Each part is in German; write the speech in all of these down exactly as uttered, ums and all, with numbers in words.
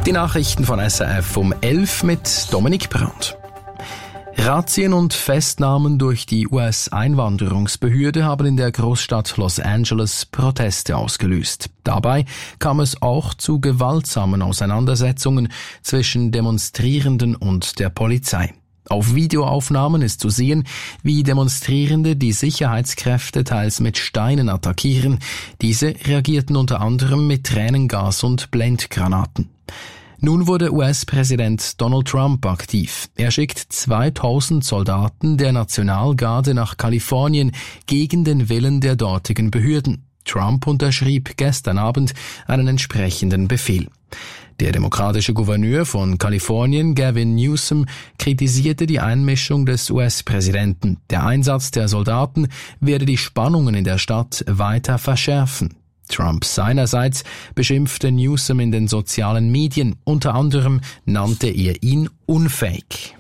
Die Nachrichten von S R F um elf mit Dominik Brandt. Razzien und Festnahmen durch die U S-Einwanderungsbehörde haben in der Großstadt Los Angeles Proteste ausgelöst. Dabei kam es auch zu gewaltsamen Auseinandersetzungen zwischen Demonstrierenden und der Polizei. Auf Videoaufnahmen ist zu sehen, wie Demonstrierende die Sicherheitskräfte teils mit Steinen attackieren. Diese reagierten unter anderem mit Tränengas und Blendgranaten. Nun wurde U S-Präsident Donald Trump aktiv. Er schickt zweitausend Soldaten der Nationalgarde nach Kalifornien gegen den Willen der dortigen Behörden. Trump unterschrieb gestern Abend einen entsprechenden Befehl. Der demokratische Gouverneur von Kalifornien, Gavin Newsom, kritisierte die Einmischung des U S-Präsidenten. Der Einsatz der Soldaten werde die Spannungen in der Stadt weiter verschärfen. Trump seinerseits beschimpfte Newsom in den sozialen Medien. Unter anderem nannte er ihn unfähig.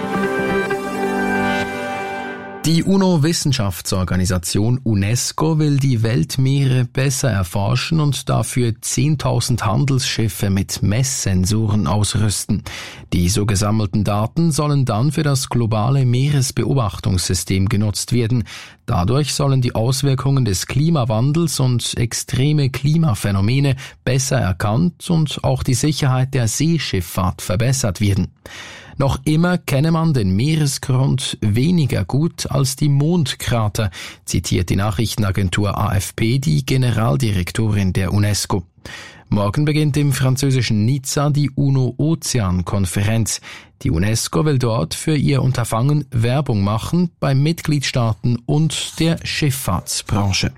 Die UNO-Wissenschaftsorganisation UNESCO will die Weltmeere besser erforschen und dafür zehntausend Handelsschiffe mit Messsensoren ausrüsten. Die so gesammelten Daten sollen dann für das globale Meeresbeobachtungssystem genutzt werden. Dadurch sollen die Auswirkungen des Klimawandels und extreme Klimaphänomene besser erkannt und auch die Sicherheit der Seeschifffahrt verbessert werden. Noch immer kenne man den Meeresgrund weniger gut als die Mondkrater, zitiert die Nachrichtenagentur A F P die Generaldirektorin der UNESCO. Morgen beginnt im französischen Nizza die UNO-Ozean-Konferenz. Die UNESCO will dort für ihr Unterfangen Werbung machen bei Mitgliedstaaten und der Schifffahrtsbranche.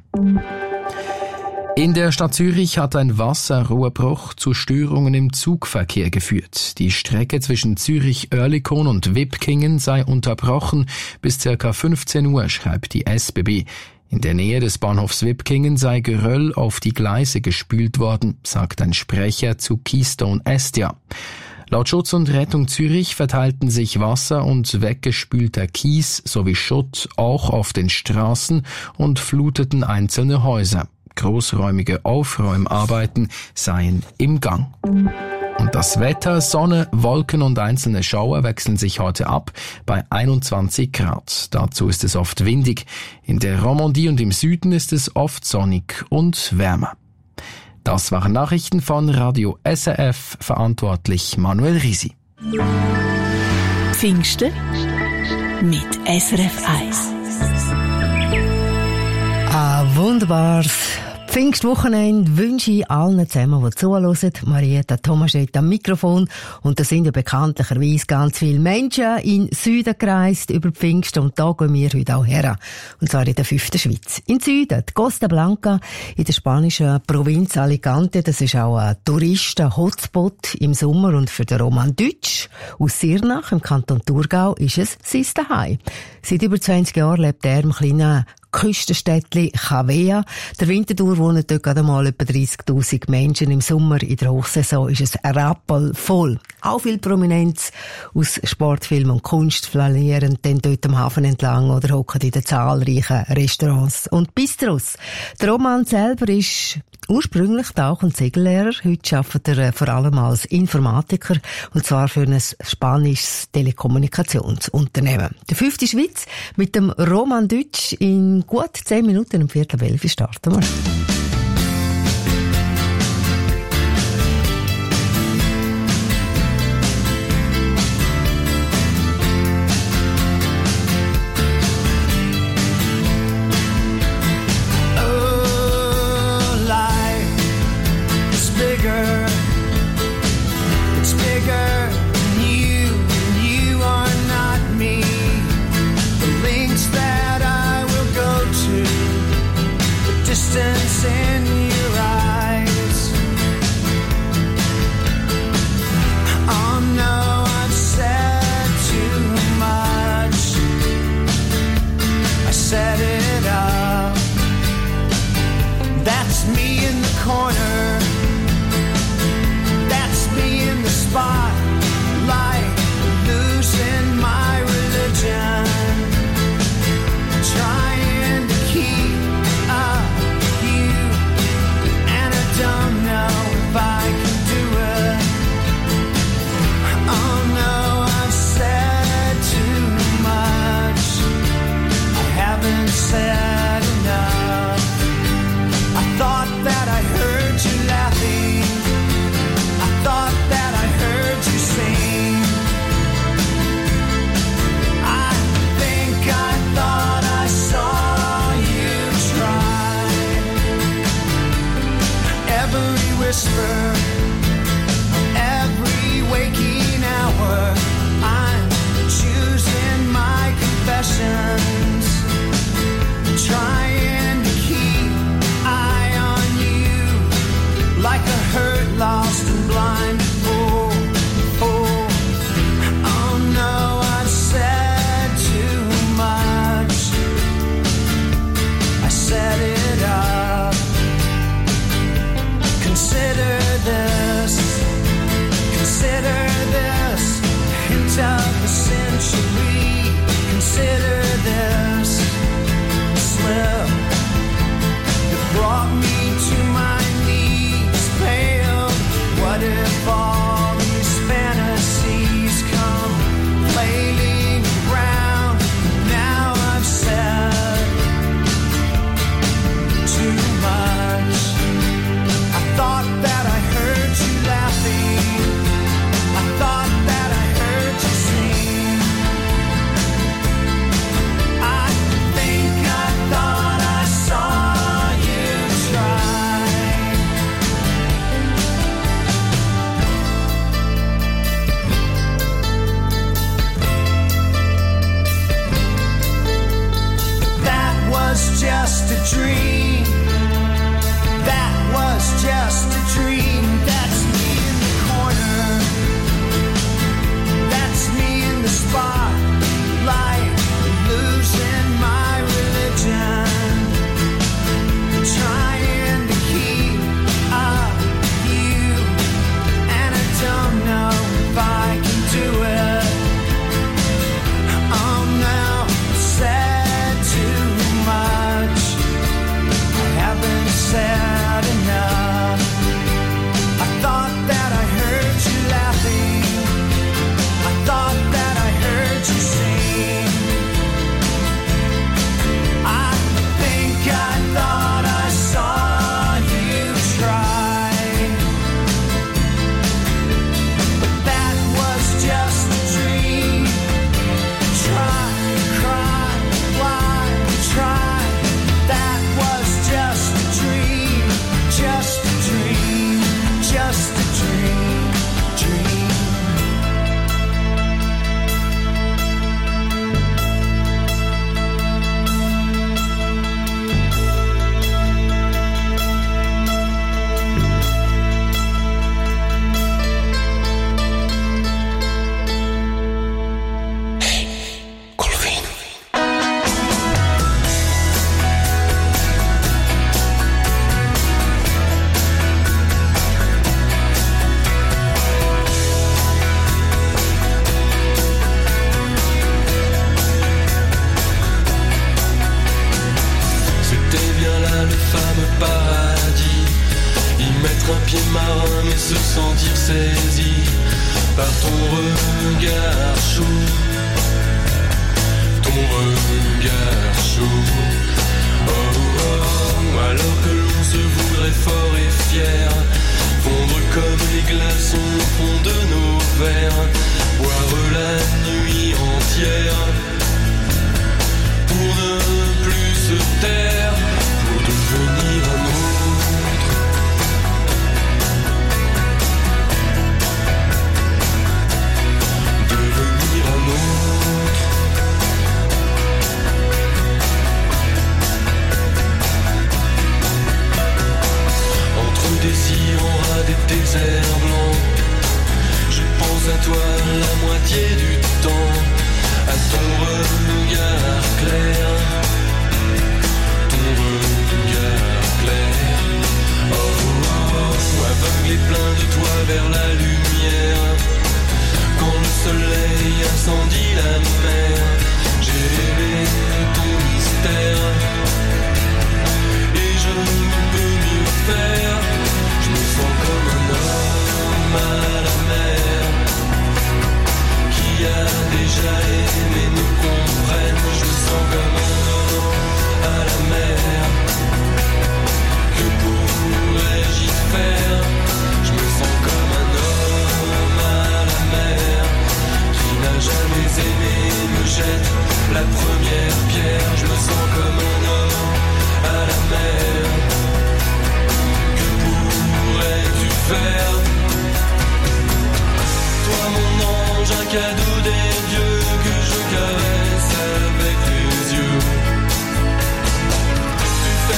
In der Stadt Zürich hat ein Wasserrohrbruch zu Störungen im Zugverkehr geführt. Die Strecke zwischen Zürich-Oerlikon und Wipkingen sei unterbrochen bis ca. fünfzehn Uhr, schreibt die S B B. In der Nähe des Bahnhofs Wipkingen sei Geröll auf die Gleise gespült worden, sagt ein Sprecher zu Keystone Estia. Laut Schutz und Rettung Zürich verteilten sich Wasser und weggespülter Kies sowie Schutt auch auf den Straßen und fluteten einzelne Häuser. Großräumige Aufräumarbeiten seien im Gang. Und das Wetter, Sonne, Wolken und einzelne Schauer wechseln sich heute ab bei einundzwanzig Grad. Dazu ist es oft windig. In der Romandie und im Süden ist es oft sonnig und wärmer. Das waren Nachrichten von Radio S R F, verantwortlich Manuel Risi. Pfingsten mit S R F eins. Ein wunderbares Pfingstwochenende wünsche ich allen zusammen, die zuhören. Marietta Tomaschett am Mikrofon. Und da sind ja bekanntlicherweise ganz viele Menschen in den Süden gereist über Pfingsten. Und da gehen wir heute auch her. Und zwar in der fünften Schweiz. In Süden, die Costa Blanca, in der spanischen Provinz Alicante. Das ist auch ein Touristen-Hotspot im Sommer. Und für den Roman Deutsch aus Sirnach im Kanton Thurgau ist es sein Zuhause. Seit über zwanzig Jahren lebt er im kleinen Küstenstädtli Chavea. Der Winterthur wohnen dort gerade mal etwa dreissigtausend Menschen. Im Sommer, in der Hochsaison, ist es rappelvoll. Auch viel Prominenz aus Sportfilm und Kunst flanieren dann dort am Hafen entlang oder hocken in den zahlreichen Restaurants und Bistros. Der Roman selber ist ursprünglich Tauch- und Segellehrer. Heute arbeitet er vor allem als Informatiker, und zwar für ein spanisches Telekommunikationsunternehmen. Der fünfte Schweiz mit dem Roman Deutsch in gut zehn Minuten, um Viertel ab elf starten wir. Distance whisper every waking hour. I'm choosing my confessions, trying to keep eye on you like a hurt, lost and blind. Oh, oh, oh no, I've said too much. I set it up. Consider this, consider this, hint of the century. Consider this slip that brought me to my knees, pale. What if all these fantasies come flailing around? Now I've said too much. I thought that I heard you laughing. I thought that I heard you sing. I think I thought I saw you try. That was just a dream. That was just a dream. That's me in the corner. That's me in the spotlight, losing my religion, trying to keep up with you, and I don't know if I can do it. I'm now said too much. I haven't said enough. I thought that I heard you laughing. I thought that I heard you sing. I think I thought I saw you try. But that was just a dream. Try, cry, why try? That was just a dream. Just a dream. Just a dream. Dream. Colvin. C'était bien là le fameux paradis, y mettre un pied marin mais se sentir saisi par ton regard chaud, ton regard chaud. Oh, oh, oh, alors que l'on se voudrait fort et fier, fondre comme les glaçons au fond de nos verres, boire la nuit entière pour ne plus se taire, pour devenir un autre. Devenir un autre.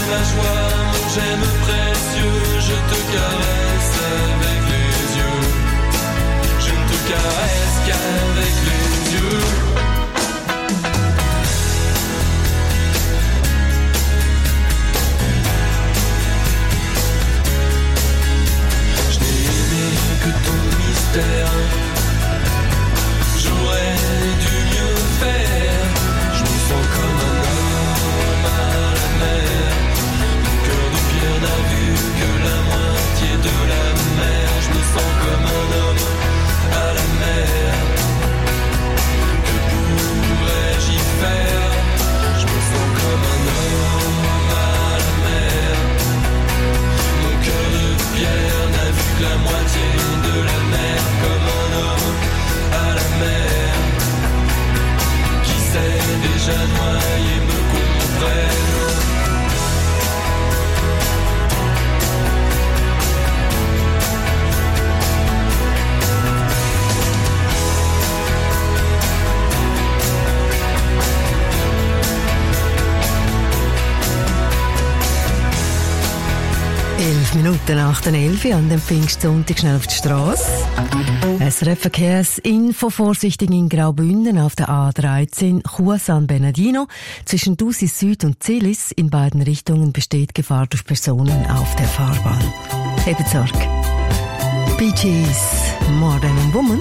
ma joie, mon j'aime précieux, je te caresse avec les yeux. Je ne te caresse qu'avec les yeux. Je n'ai aimé que ton mystère. J'aurais dû mieux faire. Je me sens comme un homme à la mer. Mon cœur de pierre n'a vu que la moitié de la mer. Je me sens comme un homme à la mer. Que pourrais-je y faire? Je me sens comme un homme à la mer. Mon cœur de pierre n'a vu que la moitié de la mer. Comme un homme à la mer qui sait déjà noyer me comprenne. Elf Minuten nach den elf an dem Pfingstsonntag schnell auf die Straße. S R F Verkehrsinfo, vorsichtig in Graubünden auf der A dreizehn Chur San Bernardino. Zwischen Dusis Süd und Zilis in beiden Richtungen besteht Gefahr durch Personen auf der Fahrbahn. Hebt Sorge. Bee Gees, More Than a Woman.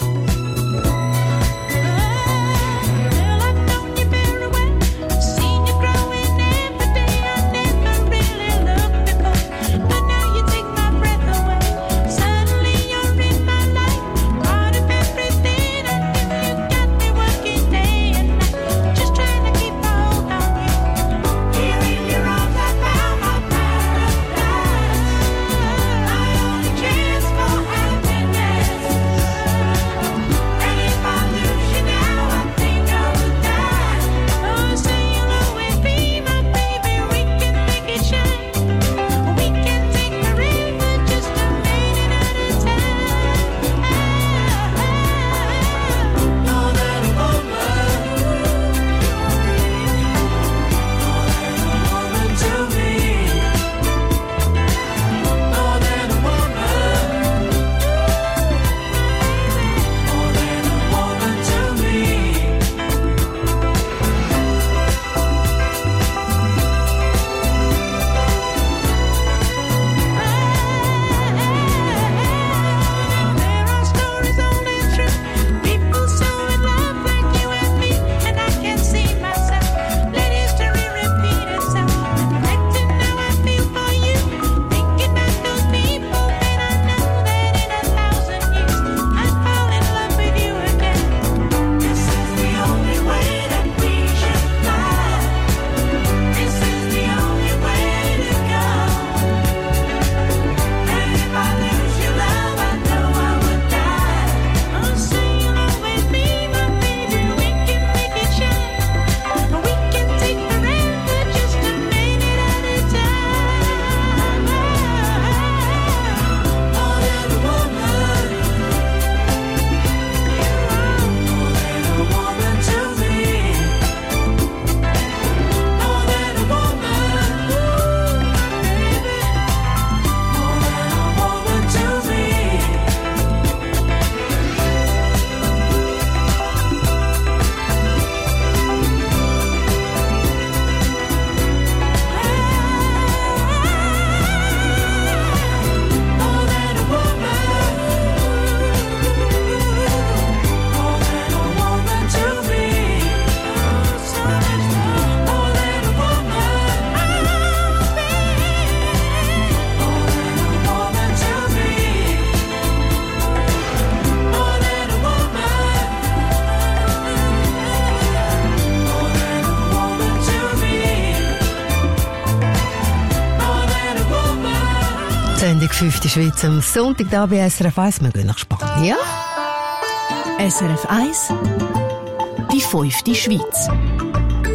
Sendung fünfte Schweiz am Sonntag da bei S R F eins. Wir gehen nach Spanien. S R F eins, die fünfte Schweiz.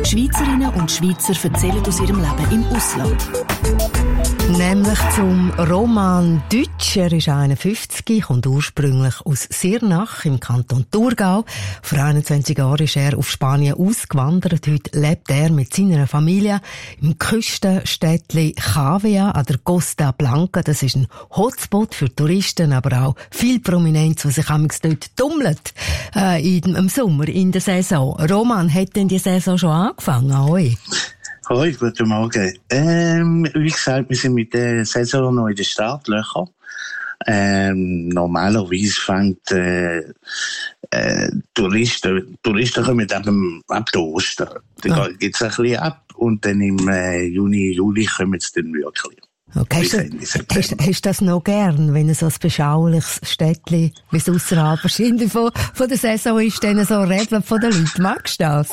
Schweizerinnen und Schweizer erzählen aus ihrem Leben im Ausland. Nämlich zum Roman Deutsch. Er ist einundfünfzig, kommt ursprünglich aus Sirnach im Kanton Thurgau. Vor einundzwanzig Jahren ist er auf Spanien ausgewandert. Heute lebt er mit seiner Familie im Küstenstädtli Cavia an der Costa Blanca. Das ist ein Hotspot für Touristen, aber auch viel Prominenz, die sich amigs dort tummelt äh, im Sommer, in der Saison. Roman, hat denn die Saison schon angefangen? Oi. Hoi, guten Morgen. Ähm, wie gesagt, wir sind mit der Saison noch in den Startlöchern. Ähm, normalerweise fängt äh, äh, Touristen, Touristen kommen ab dem, ab dem Ostern. Dann ah. geht's ein bisschen ab und dann im äh, Juni, Juli kommen sie dann wirklich. Okay. Hast du, hast, hast du das noch gern, wenn so ein beschauliches Städtchen, wie es ausserhalb wahrscheinlich von, von der Saison ist, dann so Rebeln von den Leuten? Magst du das?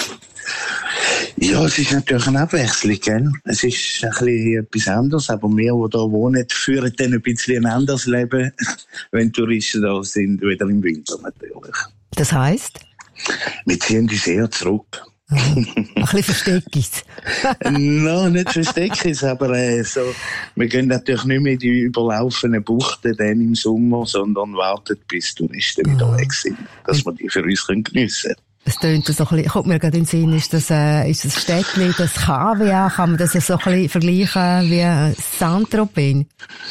Ja, es ist natürlich eine Abwechslung, gell? Es ist ein bisschen etwas anderes, aber wir, die hier wohnen, führen dann ein bisschen ein anderes Leben, wenn Touristen da sind, wieder im Winter natürlich. Das heisst? Wir ziehen uns eher zurück. Ein bisschen Versteckis. Nein, nicht Versteckis, aber äh, so, wir gehen natürlich nicht mehr in die überlaufenden Buchten dann im Sommer, sondern warten, bis Touristen wieder oh. weg sind, dass wir die für uns geniessen können. Es tönt so ein bisschen, kommt mir gerade in den Sinn, ist das, äh, ist das Städtchen, das Cavia, kann man das so ein bisschen vergleichen wie Saint-Tropez?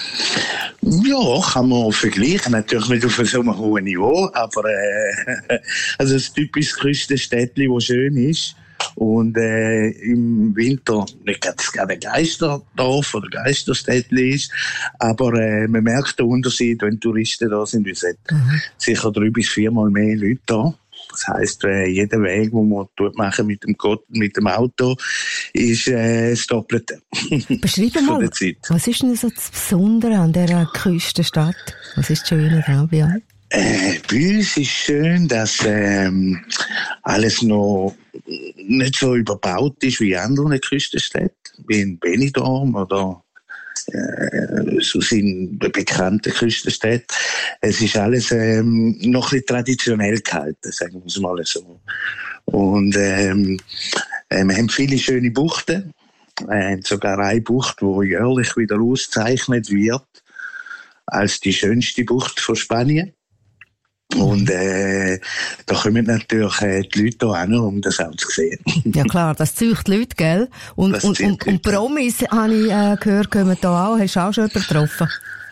Ja, kann man vergleichen, natürlich nicht auf so einem hohen Niveau, aber, äh, also ein typisches Küstenstädtchen, das schön ist. Und, äh, im Winter, nicht gerade ein Geisterdorf oder Geisterstädtchen ist, aber, äh, man merkt den Unterschied, wenn Touristen da sind, wir sind mhm. sicher drei bis viermal mehr Leute da. Das heisst, äh, jeder Weg, den man tut machen mit dem, mit dem Auto, ist äh, das Doppelte. Beschreib mal, was ist denn so das Besondere an dieser Küstenstadt? Was ist das Schöne daran, Björn? Äh, bei uns ist schön, dass ähm, alles noch nicht so überbaut ist wie in anderen Küstenstädten, wie in Benidorm oder Äh, so sind bekannte Küstenstädte. Es ist alles ähm, noch ein bisschen traditionell gehalten, sagen wir es mal so. Und ähm, äh, wir haben viele schöne Buchten. Wir haben sogar eine Bucht, die jährlich wieder ausgezeichnet wird als die schönste Bucht von Spanien. Und äh, da kommen natürlich äh, die Leute hier hin, um das auch zu sehen. Ja klar, das zieht die Leute, gell? Und, und, und, und Promis, habe ich äh, gehört, kommen da auch. Hast du auch schon jemanden getroffen?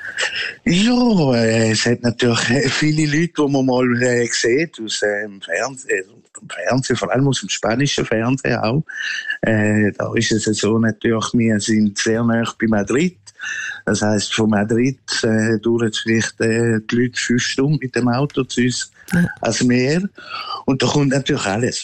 Ja, äh, es hat natürlich äh, viele Leute, die man mal äh, sieht, aus äh, dem Fernsehen, dem Fernsehen, vor allem aus dem spanischen Fernsehen auch. Äh, da ist es so natürlich, wir sind sehr nah bei Madrid. Das heisst, von Madrid äh, dauert es vielleicht äh, die Leute fünf Stunden mit dem Auto zu uns ja. als Meer. Und da kommt natürlich alles.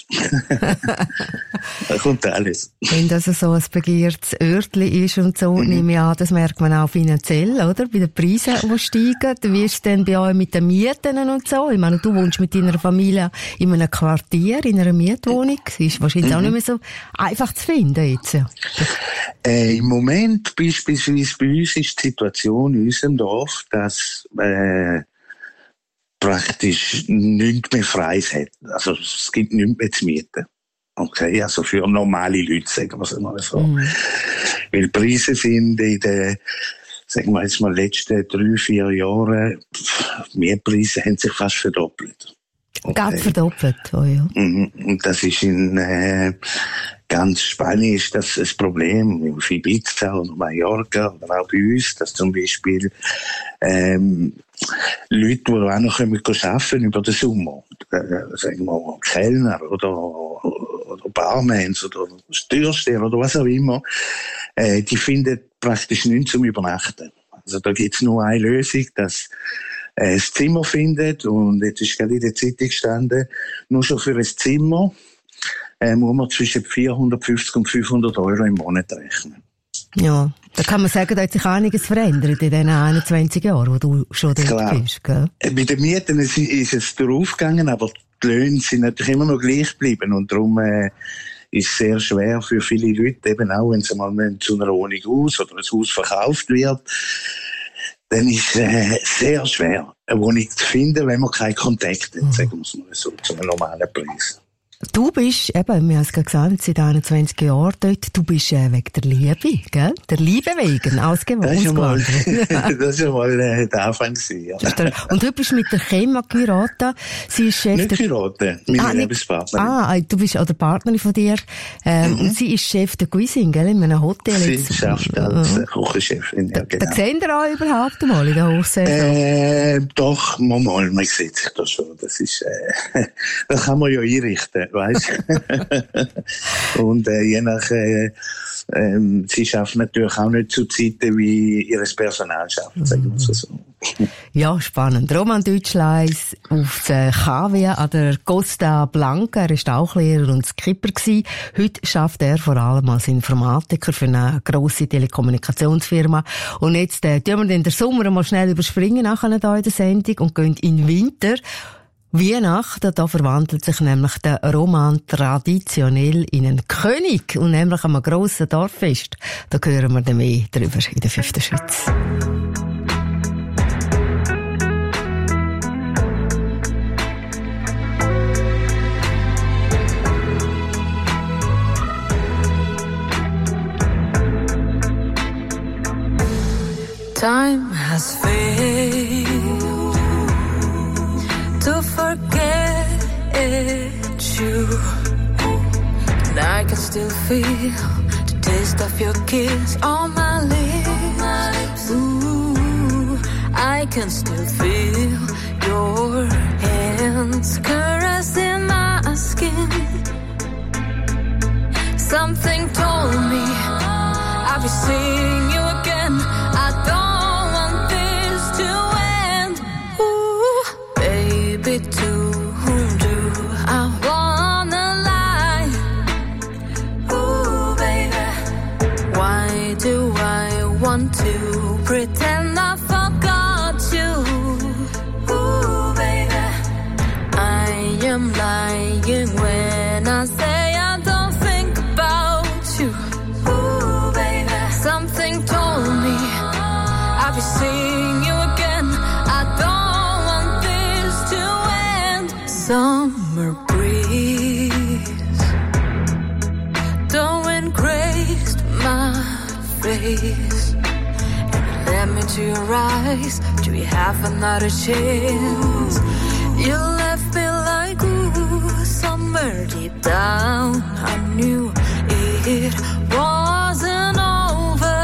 Da kommt alles. Wenn das so ein begehrtes Örtli ist und so, mhm. nehme ich an, das merkt man auch finanziell, oder? Bei den Preisen, die steigen. Wie ist es denn bei euch mit den Mieten und so? Ich meine, du wohnst mit deiner Familie in einem Quartier, in einer Mietwohnung. Das ist wahrscheinlich mhm. auch nicht mehr so einfach zu finden jetzt. Äh, Im Moment, beispielsweise bei uns, ist die Situation in unserem Dorf, dass äh, praktisch nichts mehr Freies hat. Also es gibt nichts mehr zu mieten. Okay, also für normale Leute, sagen wir es mal so. Mm. Weil die Preise sind in den, sagen wir jetzt mal, letzten drei, vier Jahren, Mietpreise haben sich fast verdoppelt. Okay. Ganz verdoppelt, oh ja. Und das ist in äh, ganz Spanien ist das ein Problem, auf Ibiza oder Mallorca oder auch bei uns, dass zum Beispiel ähm, Leute, die auch noch arbeiten können über den Sommer, äh, sagen wir Kellner oder, oder Barmans oder Türsteher oder was auch immer, äh, die finden praktisch nichts zum Übernachten. Also da gibt's nur eine Lösung, dass äh, ein Zimmer findet, und jetzt ist gerade in der Zeitung gestanden, nur schon für ein Zimmer äh, muss man zwischen vierhundertfünfzig und fünfhundert Euro im Monat rechnen. Ja, da kann man sagen, da hat sich einiges verändert in den einundzwanzig Jahren, wo du schon dort Klar. bist, gell? Bei den Mieten ist, ist es draufgegangen, aber die Löhne sind natürlich immer noch gleich geblieben, und darum äh, ist es sehr schwer für viele Leute, eben auch wenn sie mal zu einer Wohnung aus oder ein Haus verkauft wird, dann ist es äh, sehr schwer, eine Wohnung zu finden, wenn man keinen Kontakt hat, mhm. sagen wir es mal so, zu einem normalen Preis. Du bist, eben, wir haben es gerade gesagt, seit einundzwanzig Jahren dort, du bist äh, wegen der Liebe, gell? Der Liebe wegen, ausgewandert. Das ist ja mal, das ist ja mal äh, der Anfang gewesen, ja. Und du bist mit der Kema geheiratet. Sie ist Chef Nicht der... geheiratet, meine Ah, nicht- Lebenspartnerin. Ah, du bist auch der Partnerin von dir. Ähm, Mhm. Und sie ist Chef der Cuisine, gell? In einem Hotel. Sie jetzt. schafft als äh, Küchenchefin, ja, Da genau. sehen wir auch überhaupt mal in der Hochsaison. Äh, doch, mal, mal, man sieht sich das schon. Das ist, äh, das kann man ja einrichten, weißt du? Und äh, je nach, äh, ähm, sie schafft natürlich auch nicht zu Zeiten, wie ihres Personal schafft, sagen wir es so. Ja, spannend. Roman Deutschleis auf der K W an der Costa Blanca. Er war Tauchlehrer und Skipper gewesen. Heute schafft er vor allem als Informatiker für eine grosse Telekommunikationsfirma. Und jetzt äh, tun wir den Sommer mal schnell überspringen nachher hier in der Sendung und gehen in den Winter. Weihnachten, da verwandelt sich nämlich der Roman traditionell in einen König und nämlich an einem grossen Dorffest. Da hören wir dann mehr drüber in der fünften Schütz. Time has failed to forget you, and I can still feel the taste of your kiss on my lips. Ooh, I can still feel your hands caressing my skin. Something told me I'll be seeing you again. I don't want this to end. Ooh, baby, to whom do I wanna lie? Ooh, baby, why do I want to pretend I forgot you? Ooh, baby, I am lying when I say I don't think about you. Ooh, baby, something told me I'll be seeing you again. I don't want this to end. Summer breeze, the wind grazed my face, and led me to your eyes. Do we have another chance? You left me like ooh, somewhere deep down I knew it wasn't over.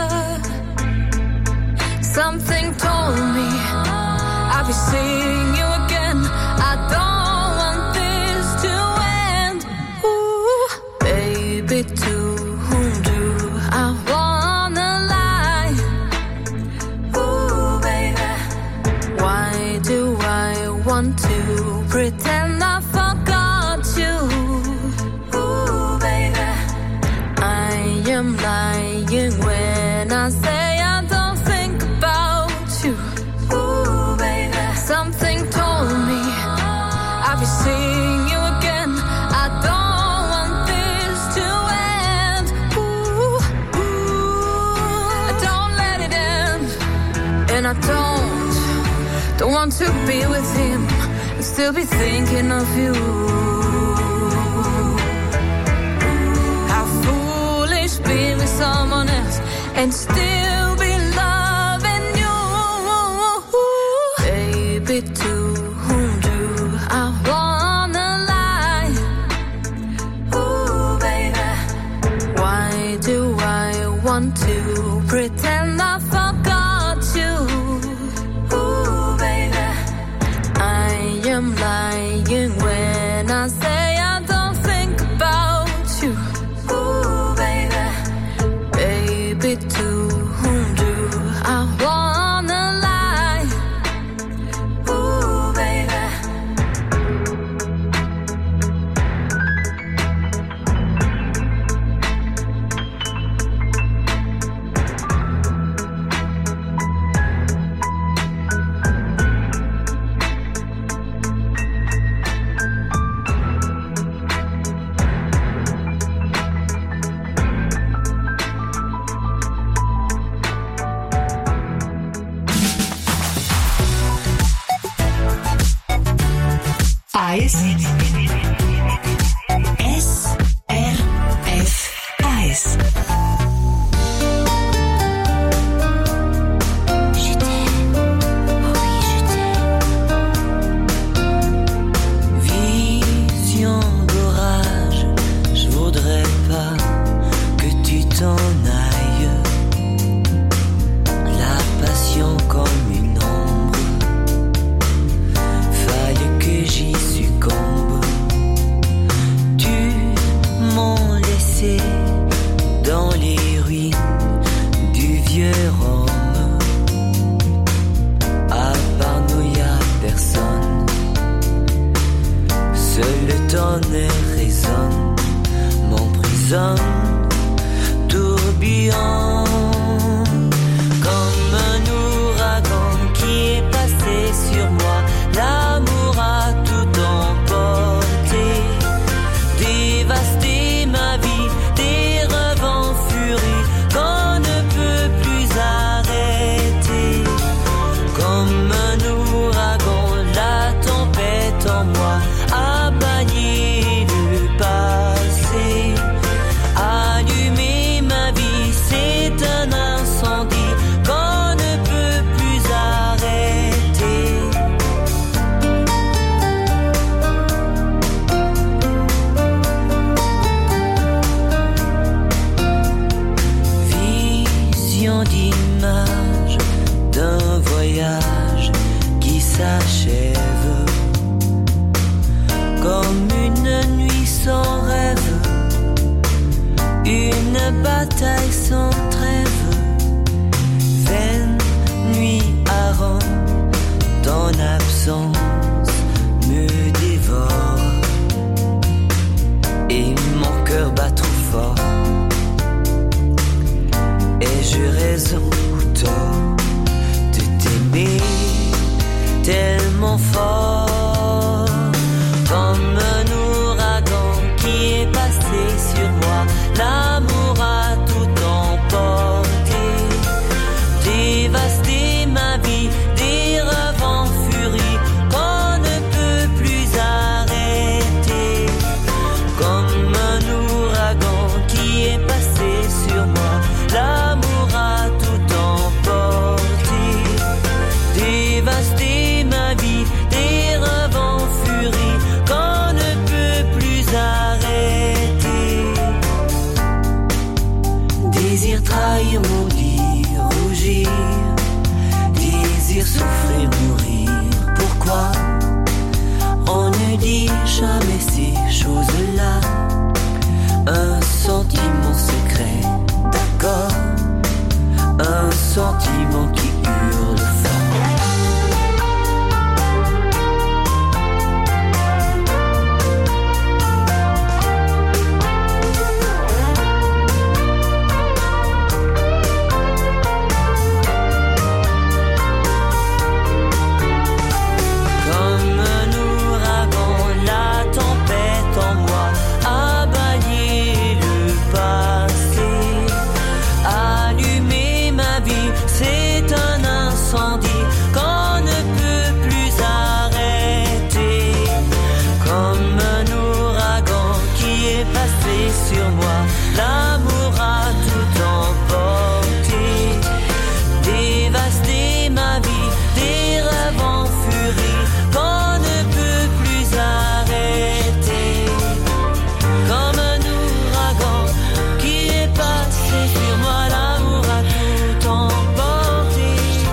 Something told me I'll be seeing you again. I don't want this to end. Ooh, baby, to whom do I wanna lie? Ooh, baby, why do I want to pretend I forgot you? Ooh, baby, I am lying when I say I don't think about you. Ooh, baby, something told me I'll be seeing you again. I don't want this to end. Ooh, ooh, I don't let it end. And I don't, don't want to be with him and still be thinking of you. How foolish being with someone else and still be loving you. Baby, to whom do I wanna lie? Ooh, baby, why do I want to pretend I forgot you? Ooh, baby, I am lying when I say I don't think about you. Ooh, baby, baby, to whom do I wanna lie? Ooh, baby. Eis vieux Rome. À part nous y a personne. Seul le tonnerre résonne, m'emprisonne, tourbillon. Comme un ouragan qui est passé sur moi, l'amour a tout emporté, dévasté ma vie, des revents furies qu'on ne peut plus arrêter. Comme un ouragan, la tempête en moi a banni le passé, allumé ma vie, c'est un incendie qu'on ne peut plus arrêter. Vision d'image d'un voyage qui s'achève, comme une nuit sans rêve, une bataille sans trêve. Vaine nuit à Rome, ton absence me dévore, et mon cœur bat trop fort. Ai-je raison ou tort de t'aimer tellement fort? Comme un ouragan qui est passé sur moi, l'amour a tout emporté, dévasté ma vie, des revents furies qu'on ne peut plus arrêter. Comme un ouragan qui est passé sur moi, l'amour a tout emporté, dévasté ma vie, des revents furies qu'on ne peut plus arrêter. Désir trahir, maudire, rougir, désir souffrir, mourir. Pourquoi on ne dit jamais ces choses-là? Un sentiment secret, d'accord, un sentiment qui hurle fort. Comme un ouragan, la tempête en moi a banni le passé, allumé ma vie, c'est un incendie qu'on ne peut plus arrêter. Comme un ouragan qui est passé sur moi, l'amour a tout emporté, dévasté ma vie, des rêves en furie qu'on ne peut plus arrêter. Comme un ouragan qui est passé sur moi, l'amour a tout emporté,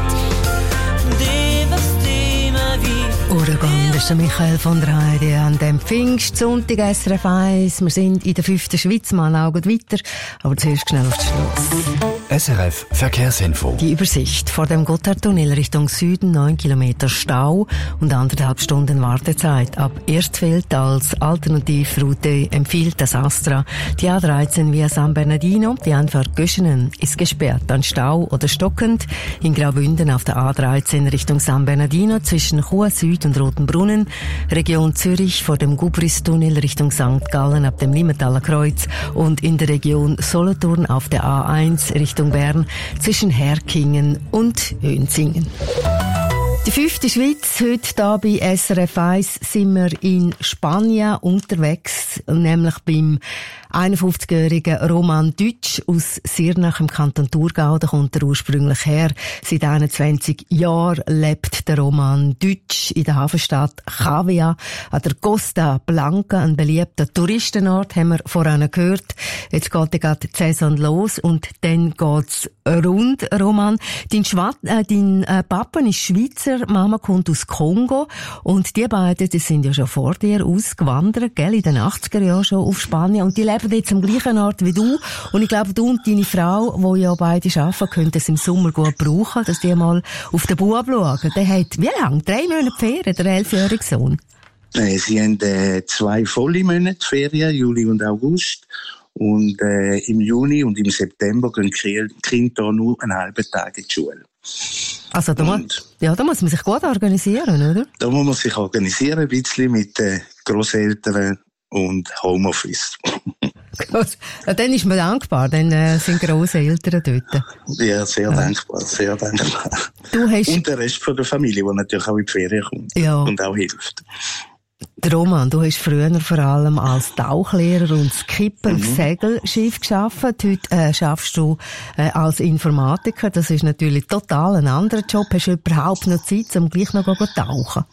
dévasté ma vie. Uragan, das ist der Michael von der Heide an dem Pfingstsonntag S R F eins. Wir sind in der fünften Schweiz, mal einen Augen weiter, aber zuerst schnell auf den Schluss. S R F Verkehrsinfo. Die Übersicht vor dem Gotthardtunnel Richtung Süden, neun Kilometer Stau und anderthalb Stunden Wartezeit. Ab Erstfeld als Alternativroute empfiehlt das Astra die A dreizehn via San Bernardino. Die Einfahrt Göschenen ist gesperrt an Stau oder stockend. In Graubünden auf der A dreizehn Richtung San Bernardino zwischen Chur Süd und Rotenbrunnen. Region Zürich vor dem Gubristunnel Richtung Sankt Gallen ab dem Limmetaler Kreuz und in der Region Solothurn auf der A eins Richtung Bern zwischen Herkingen und Önzingen. Die fünfte Schweiz, heute hier bei S R F eins sind wir in Spanien unterwegs, nämlich beim einundfünfzigjährigen Roman Deutsch aus Sirnach im Kanton Thurgau. Da kommt er ursprünglich her. Seit einundzwanzig Jahren lebt der Roman Deutsch in der Hafenstadt Cavia an der Costa Blanca, ein beliebter Touristenort, haben wir vorhin gehört. Jetzt geht gerade die Saison los und dann geht's rund, Roman. Dein, Schwat äh, dein äh, Papa ist Schweizer, Mama kommt aus Kongo und die beiden, die sind ja schon vor dir ausgewandert, gell, in den achtziger Jahren schon auf Spanien und die leben leben jetzt am gleichen Ort wie du. Und ich glaube, du und deine Frau, die ja beide arbeiten, können das im Sommer gut brauchen, dass die mal auf den Bub schauen. Der hat, wie lange? Drei Monate Ferien, der elfjährige Sohn? Äh, sie haben äh, zwei volle Monate Ferien, Juli und August. Und äh, im Juni und im September gehen die Kinder nur einen halben Tag in die Schule. Also da, mu- ja, da muss man sich gut organisieren, oder? Da muss man sich organisieren, ein bisschen mit den äh, Grosseltern und Homeoffice. Ja, dann ist man dankbar, dann äh, sind Grosseltern dort. Ja, sehr ja. dankbar, sehr dankbar. Du hast und der Rest von der Familie, der natürlich auch in die Ferien kommt ja. und auch hilft. Der Roman, du hast früher vor allem als Tauchlehrer und Skipper mhm. auf Segelschiff gearbeitet. Heute äh, schaffst du äh, als Informatiker. Das ist natürlich total ein anderer Job. Hast du überhaupt noch Zeit, um gleich noch zu tauchen?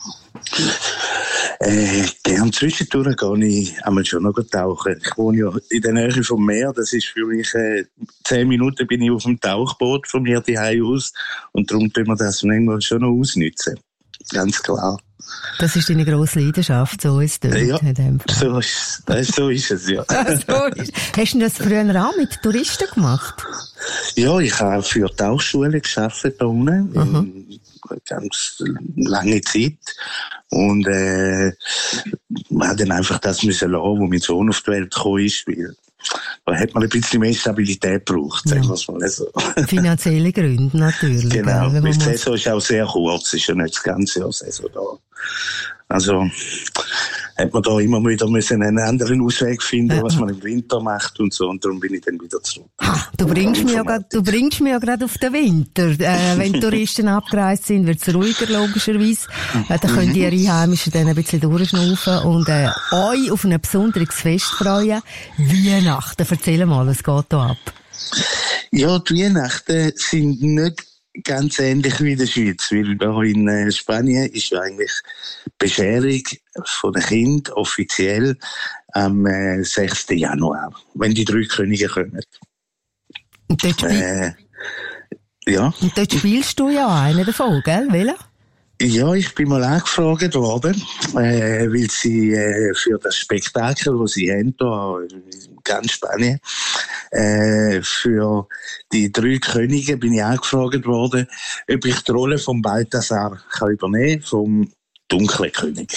Äh, gern zwischendurch gehe ich einmal schon noch tauchen. Ich wohne ja in der Nähe vom Meer. Das ist für mich, äh, zehn Minuten bin ich auf dem Tauchboot von mir daheim aus. Und darum tun wir das manchmal schon noch ausnutzen. Ganz klar. Das ist deine grosse Leidenschaft, so ist es. Ja, in dem Fall. So ist, äh, so ist es, ja. so ist. Hast du das früher auch mit Touristen gemacht? Ja, ich habe für Tauchschulen gearbeitet da unten. Mhm. Ganz lange Zeit. Und, äh, man hat dann einfach das müssen lassen, wo mein Sohn auf die Welt gekommen ist, weil da hat man ein bisschen mehr Stabilität gebraucht, sagen wir es mal so. Finanzielle Gründe, natürlich. Genau, weil die Saison ist auch sehr kurz, ist ja nicht das ganze Jahr Saison da. Also, hat man da immer wieder müssen einen anderen Ausweg finden, ja. was man im Winter macht und so, und darum bin ich dann wieder zurück. Ha, du bringst mich ja grad, du bringst mich ja gerade auf den Winter. Äh, wenn die Touristen abgereist sind, wird es ruhiger, logischerweise. Äh, dann können die Einheimischen dann ein bisschen durchschnaufen und, äh, euch auf ein besonderes Fest freuen. Weihnachten. Erzähl mal, was geht da ab? Ja, die Weihnachten sind nicht ganz ähnlich wie in der Schweiz, weil da in äh, Spanien ist ja eigentlich Bescherung von den Kindern offiziell am äh, sechsten Januar, wenn die drei Könige kommen. Und dort, spiel- äh, ja. und dort spielst du ja einen davon, gell? Welcher? Ja, ich bin mal angefragt worden, äh, weil sie äh, für das Spektakel, das sie haben, da in ganz Spanien, äh, für die drei Könige bin ich angefragt worden, ob ich die Rolle von Balthasar kann übernehmen, vom dunklen König.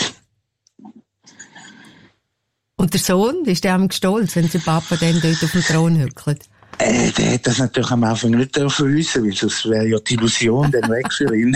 Und der Sohn, ist der am stolz, wenn der Papa dann dort auf dem Thron hückelt? Äh, der hat das natürlich am Anfang nicht dürfen wissen, weil sonst wäre ja die Illusion dann weg für ihn.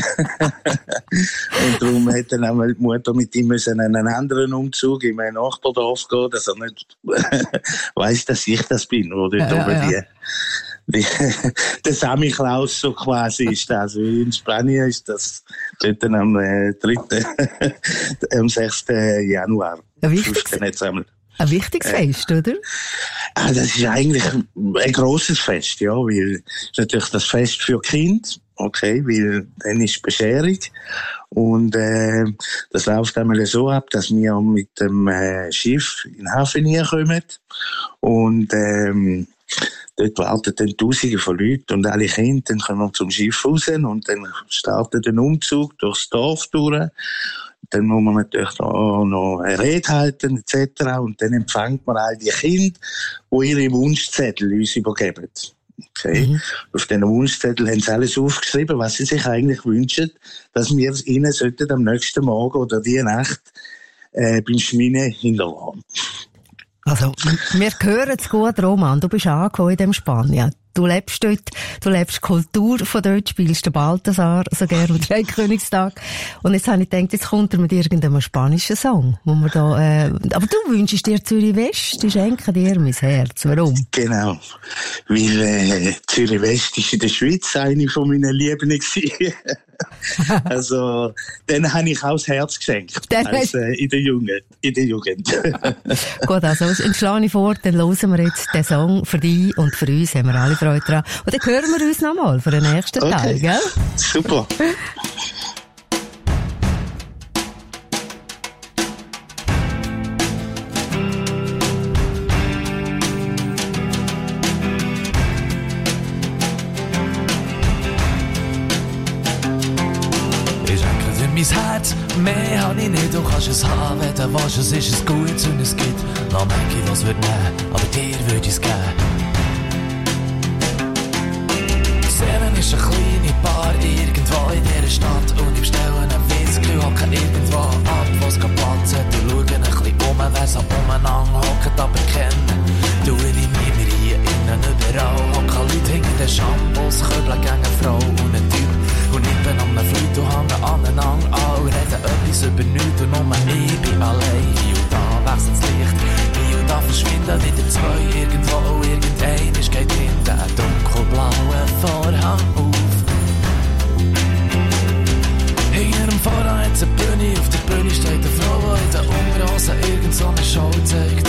Und darum hat dann einmal die Mutter mit ihm müssen einen anderen Umzug in mein Nachbardorf gehen, dass er nicht weiss, dass ich das bin, oder ja, oben ja. die, die, der Sammy Klaus so quasi ist das. In Spanien ist das dort am äh, dritten, am sechsten Januar. Ja, wichtig. Ein wichtiges Fest, äh, oder? Ah, das ist eigentlich ein grosses Fest, ja, weil es ist natürlich das Fest für Kinder, okay, weil dann ist Bescherung und äh, das läuft einmal so ab, dass wir mit dem äh, Schiff in den Hafen kommen und ähm, dort warten dann Tausende von Leuten und alle Kinder, dann kommen wir zum Schiff raus und dann startet ein Umzug durchs Dorf durch. Dann muss man natürlich da noch eine Rede halten, et cetera. Und dann empfängt man all die Kinder, die ihre Wunschzettel uns übergeben. Okay. Mhm. Auf diesen Wunschzettel haben sie alles aufgeschrieben, was sie sich eigentlich wünschen, dass wir es ihnen sollten am nächsten Morgen oder die Nacht äh, beim Schmine hinterlassen. Also, wir hören es gut, Roman. Du bist angekommen in dem Spanien. Du lebst dort, du lebst Kultur von dort, spielst den Balthasar so gerne am Dreikönigstag. Und jetzt habe ich gedacht, jetzt kommt er mit irgendeinem spanischen Song, wo wir da, äh, aber du wünschst dir Zürich West, die schenken dir mein Herz. Warum? Genau. Weil, äh, Zürich West ist in der Schweiz eine von meinen Lieben gewesen. Also, dann habe ich auch das Herz geschenkt. Als, äh, in der Jugend. In der Jugend. Gut, also, schlage ich vor, dann hören wir jetzt den Song für dich und für uns, haben wir alle Freude dran. Und dann hören wir uns nochmal für den nächsten okay. Teil, gell? Super. Et j'ai un quinzième mein Herz, mehr hab ich nicht. Du kannst es haben, wenn du willst, es ist es gut und es gibt noch manche, was wird nehmen, aber dir würde ich's geben. Seelen ist eine kleine Bar irgendwo in dieser Stadt und ich bestelle einen Whisky, hocke irgendwo ab, wo's keinen Platz hat und schaue ein bisschen um, wer so umeinander hockt, aber kennen du ich nie mehr hier innen überall, hocken Leute hinter den Shampoos, Köbel gegen eine Frau und ein Typ und ich bin am Fleut und hänge aneinander an und reden etwas über nichts und nur ich bin allein. Hier und da wechselt das Licht, hier und da verschwinden wieder zwei irgendwo, irgendeines geht in den dunkelblauen Vorhang auf. Hinter dem Vorhang hat's eine Bühne, auf der Bühne steht eine Frau, die in den Unterhosen irgend so eine Show zeigt.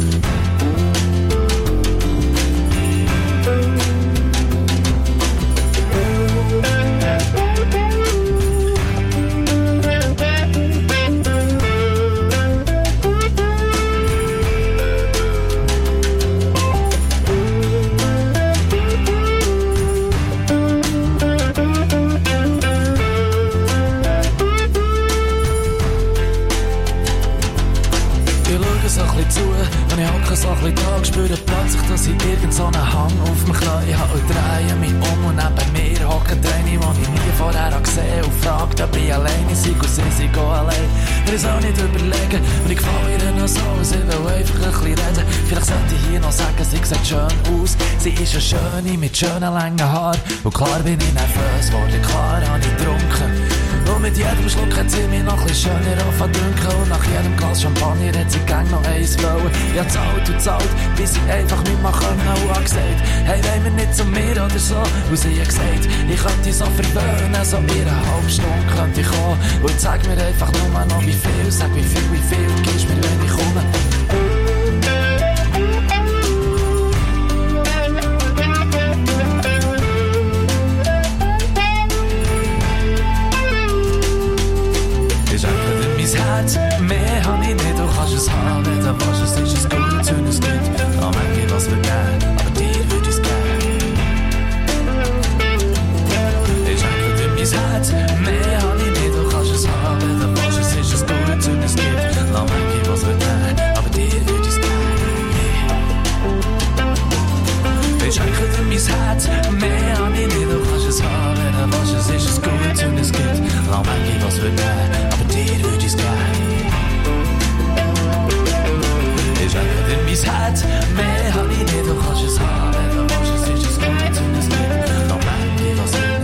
Und ich hocke so ein bisschen da, spüre plötzlich, dass ich irgend so einen Hang auf mich Knie habe und drehe mich um und neben mir hocken eine, die ich nie vorher gesehen habe und fragt, ob ich alleine sei und sie sind allein. Ich soll nicht überlegen und ich gefalle ihr noch so, sie will einfach ein bisschen reden. Vielleicht sollte ich hier noch sagen, sie sieht schön aus. Sie ist eine Schöne mit schönen langen Haaren und klar bin ich nervös worden, klar habe ich getrunken. Und mit jedem Schluck hat sie mich noch ein bisschen schöner anfangen und nach jedem Glas Champagner hat sie gang noch eins wollen. Ich hab zahlt und zahlt, bis sie einfach nicht mehr können und hat gesagt, hey, wollen wir nicht zu mir oder so? Und sie hat gesagt, ich könnte so verwöhnen, so in einer halben Stunde könnte ich kommen. Und sag mir einfach nur noch wie viel, sag wie viel, wie viel gibst mir, wenn ich komme. Herz, mehr hab ich nicht, du kannst es haben, wenn du willst, es ist es gut und es gibt noch manche, was wir geben, aber dir würde ich's geben. Ich schenke dir mein Herz, mehr hab ich nicht, du kannst es haben, wenn du willst, es ist es gut und es gibt noch manche, was wir geben, aber dir würde ich's geben. Ich schenke dir mein Herz, mehr hab ich nicht, du kannst es haben, wenn du willst, es ist es gut und es gibt noch manche, was wir geben, aber dir würde ich's geben. Ich schenke dir mein Herz, mehr hab ich nicht, du kannst es haben, wenn du willst, es ist es gut und es gibt noch manche, was wir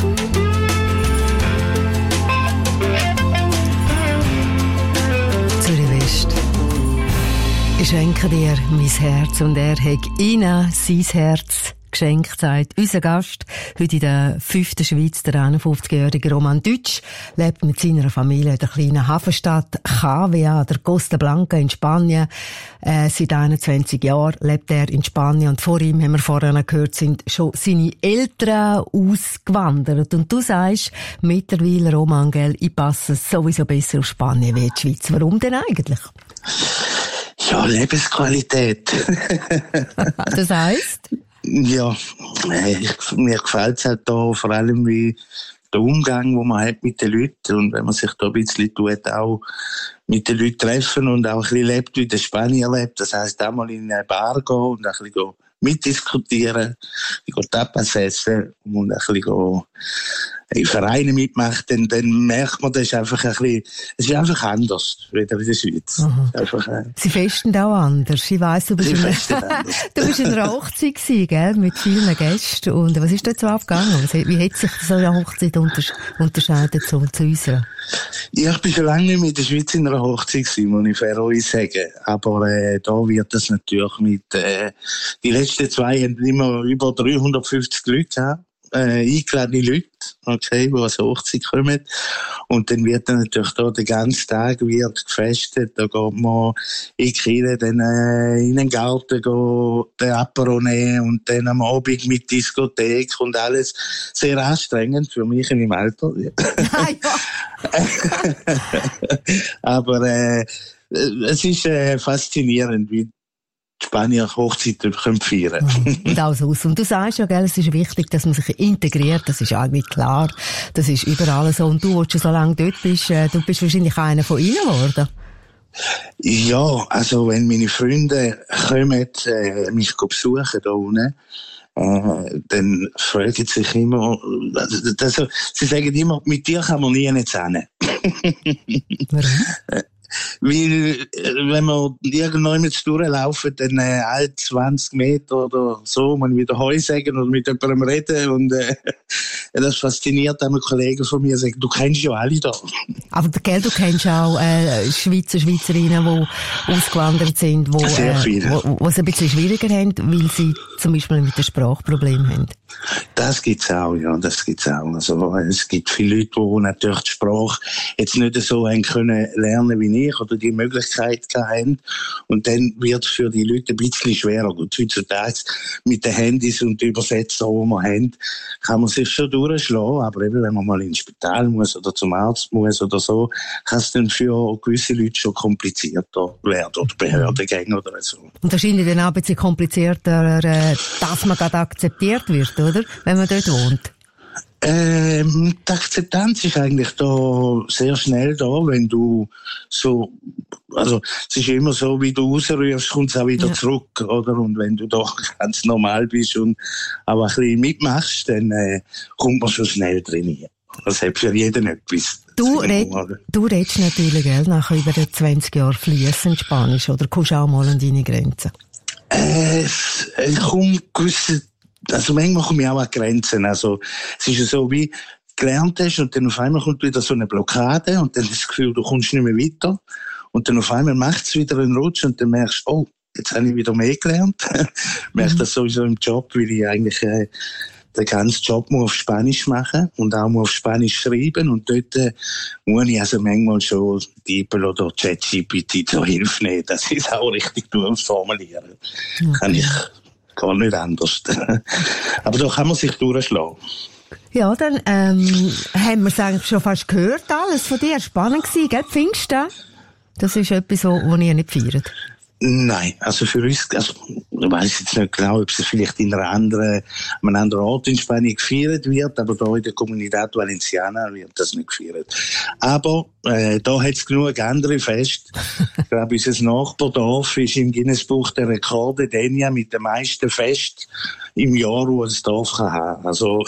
geben. Zürich West. Ich schenke dir mein Herz und er hat Ihnen sein Herz geschenkt, sagt unser Gast, heute in der fünften Schweiz, der einundfünfzigjährige Roman Deutsch, lebt mit seiner Familie in der kleinen Hafenstadt Cavia, der Costa Blanca in Spanien. Äh, seit einundzwanzig Jahren lebt er in Spanien und vor ihm, haben wir vorhin gehört, sind schon seine Eltern ausgewandert. Und du sagst mittlerweile, Roman, gell, ich passe sowieso besser auf Spanien wie in die Schweiz. Warum denn eigentlich? Ja, Lebensqualität. Das heisst? Ja, ich, mir gefällt es halt da vor allem wie der Umgang, den man hat mit den Leuten und wenn man sich da ein bisschen tut, auch mit den Leuten treffen und auch ein bisschen lebt, wie der Spanier lebt. Das heisst, auch mal in eine Bar gehen und ein bisschen mitdiskutieren, ein bisschen Tapas essen und ein bisschen in Vereinen mitmachen, dann, dann merkt man, das ist einfach ein bisschen, es ist einfach anders, wieder in der Schweiz. Einfach, äh, Sie festen auch anders. Ich weiss, du bist, in, du bist in einer Hochzeit gewesen, gell, mit vielen Gästen. Und was ist dort so abgegangen? Wie hat sich so eine Hochzeit untersch- unterscheidet zu, zu unserer? Ja, ich bin schon lange nicht mehr in der Schweiz in einer Hochzeit gewesen, muss ich fairerweise sagen. Aber, äh, da wird das natürlich mit, äh, die letzten zwei haben immer über dreihundertfünfzig Leute gehabt. Äh, eingeladene Leute, okay, die als Hochzeit kommen. Und dann wird dann natürlich da den ganzen Tag wird gefestet. Da geht man in die Kirche, dann äh, in den Garten gehen, den Apero nehmen und dann am Abend mit Diskothek und alles. Sehr anstrengend für mich in meinem Alter. Aber äh, es ist äh, faszinierend, wie die Spanier Hochzeit feiern können. Und auch sonst. Und du sagst ja, gell, es ist wichtig, dass man sich integriert. Das ist eigentlich klar. Das ist überall so. Und du, wo du schon so lange dort bist, äh, du bist wahrscheinlich einer von ihnen geworden. Ja, also wenn meine Freunde kommen, äh, mich besuchen da unten, äh, dann fragen sie sich immer, also, das, sie sagen immer, mit dir kann man nie nicht hin. Warum? Weil, wenn wir irgendwann durchlaufen, dann äh, alle zwanzig Meter oder so, man wieder Heu sagen oder mit jemandem reden und äh, das fasziniert auch Kollegen von mir, sagen, du kennst ja alle da. Aber gell, du kennst auch äh, Schweizer, Schweizerinnen, die ausgewandert sind, wo, Sehr viele. äh, wo, wo es ein bisschen schwieriger haben, weil sie zum Beispiel mit dem Sprachproblem haben. Das gibt's auch, ja, das gibt's auch. Also, es gibt viele Leute, die natürlich die Sprache jetzt nicht so haben können lernen wie ich oder die Möglichkeit haben. Und dann wird es für die Leute ein bisschen schwerer. Gut, heutzutage mit den Handys und den Übersetzern, die wir haben, kann man sich schon durchschlagen. Aber eben, wenn man mal ins Spital muss oder zum Arzt muss oder so, kann es dann für gewisse Leute schon komplizierter werden oder Behördengänge oder so. Und das scheint dann auch ein bisschen komplizierter, äh, dass man gerade akzeptiert wird, oder? Wenn man dort wohnt. Ähm, die Akzeptanz ist eigentlich da sehr schnell da, wenn du so, also es ist immer so, wie du rausrührst, kommt es auch wieder ja. zurück, oder? Und wenn du da ganz normal bist und auch ein bisschen mitmachst, dann äh, kommt man schon schnell drin. Das hat für jeden etwas. Du, red, du redest natürlich, gell, nach über den zwanzig Jahren fließend Spanisch, oder kommst du auch mal an deine Grenzen? Äh, ich komme gewisse Also manchmal komme ich auch an Grenzen. Also es ist ja so, wie gelernt hast und dann auf einmal kommt wieder so eine Blockade und dann hast du das Gefühl, du kommst nicht mehr weiter und dann auf einmal macht es wieder einen Rutsch und dann merkst du, oh, jetzt habe ich wieder mehr gelernt. Ich merke das sowieso im Job, weil ich eigentlich äh, den ganzen Job muss auf Spanisch machen und auch muss auf Spanisch schreiben und dort äh, muss ich also manchmal schon Diebel oder ChatGPT zur Hilfe nehmen, dass ich es auch richtig durchformulieren kann. Kann ich gar nicht anders. Aber da kann man sich durchschlagen. Ja, dann ähm, haben wir es eigentlich schon fast gehört, alles von dir. Spannend gewesen, gell? Pfingsten? Das ist etwas, was ihr nicht feiert. Nein, also für uns, also, ich weiss jetzt nicht genau, ob es vielleicht in einer anderen, an einem anderen Ort in Spanien gefeiert wird, aber da in der Comunidad Valenciana wird das nicht gefeiert. Aber, äh, da hat es genug andere Feste. Ich glaube, unser Nachbardorf ist im Guinness-Buch der Rekorde Denia mit den meisten Fest im Jahr, wo ein Dorf kann haben. Also,